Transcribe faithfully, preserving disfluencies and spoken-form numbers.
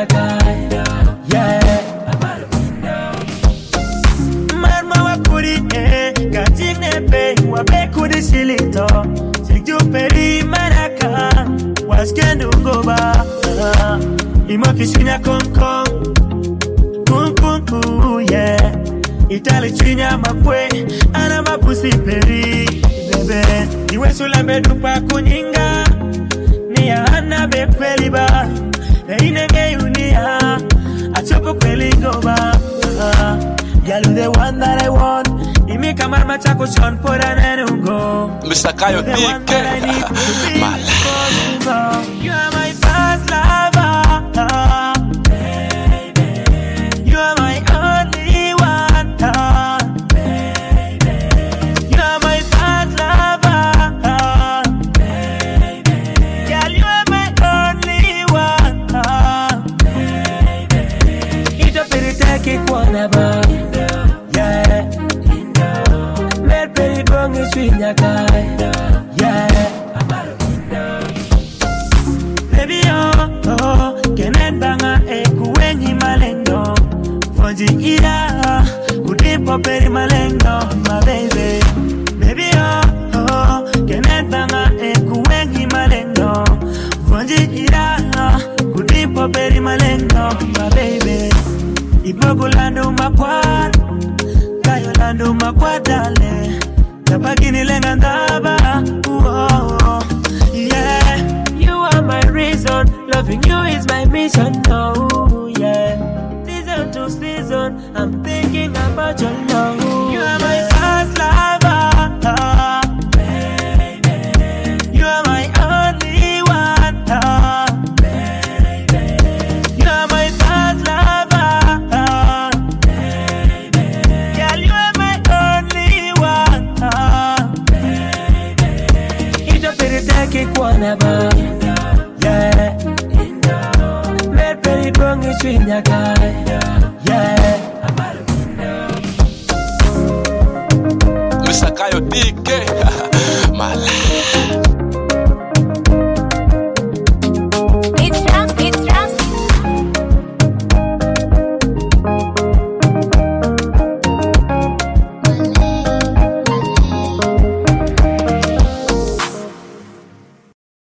swinyaka. Yeah. Marma wa kuri eh, gating nepe wa be kuri silito. Sigju peri maraka, waskendo goba. Imoki swinya kong kong, kung kung kung yeah. Itali chinya mapwe, ana mapusi peri, bebe. Iwe sulambe dupa kunyinga, niya ana be kweli ba. Reine nge unia, achopo kweli goba. Girl, you the one that I want. Imi kamar machako son por anenungo. Mister Kayo D K. You are my first lover, baby. You are my only one, baby. You are my first lover, baby. Girl, you are my only one, baby. It's a pretty take one about. Yeah, baby, oh, oh, kenen banga e kuwenyi malendo. Fonji ira, kudipo peri malendo, my baby. Baby, oh, oh, kenen banga e kuwenyi malendo. Fonji ira, kudipo peri malendo, my baby. Ipogo lando makwar, kayo lando makwadale. Tapagini lenga ndaba, oh, yeah. You are my reason, loving you is my mission, oh, yeah. Season to season, I'm thinking about your love. You are my first lover, baby. You are my only one, baby. You are my first lover, baby. Girl, you are my only one. Take one about, yeah. Let Perry bring you swing your guy, yeah. Mister Kayo D K, my life.